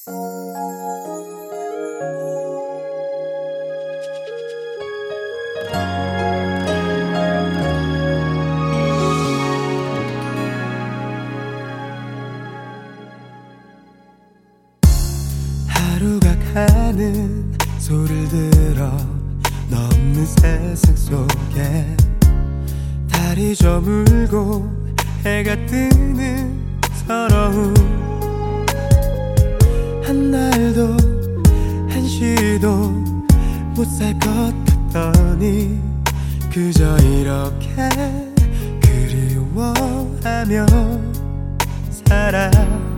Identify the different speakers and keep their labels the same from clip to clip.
Speaker 1: 하루가 가는 소리를 들어 넘는 세상 속에 달이 저물고 해가 뜨는 서러움, 한 날도 한시도 못 살 것 같더니 그저 이렇게 그리워하며 살아.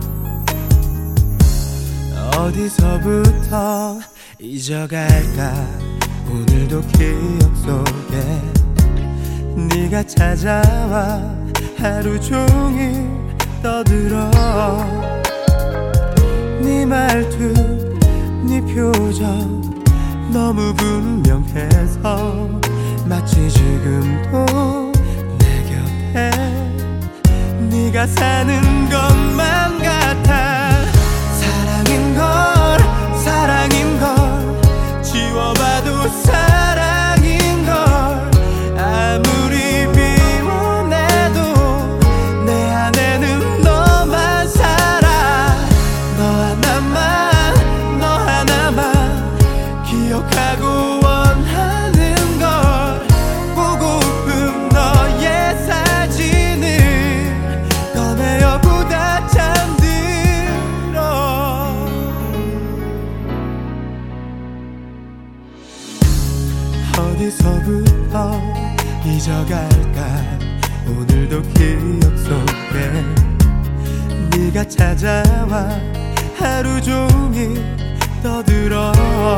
Speaker 1: 어디서부터 잊어갈까 오늘도 기억 속에 네가 찾아와 하루 종일 떠들어. 네 말투 네 표정 너무 분명해서 마치 지금도 내 곁에 네가 사는 것만 같아. 사랑인걸 지워봐도 사랑인걸. 아무리 비워내도 내 안에는 너만 살아. 너 하나만 기억하고 원하는 걸. 보고픈 너의 사진을 꺼내어보다 잠들어. 어디서부터 잊어갈까 오늘도 기억 속에 네가 찾아와 하루 종일 떠들어.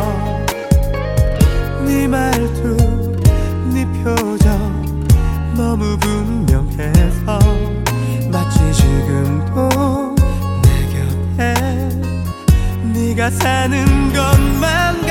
Speaker 1: 네 말투 네 표정 너무 분명해서 마치 지금도 내 곁에 네가 사는 것만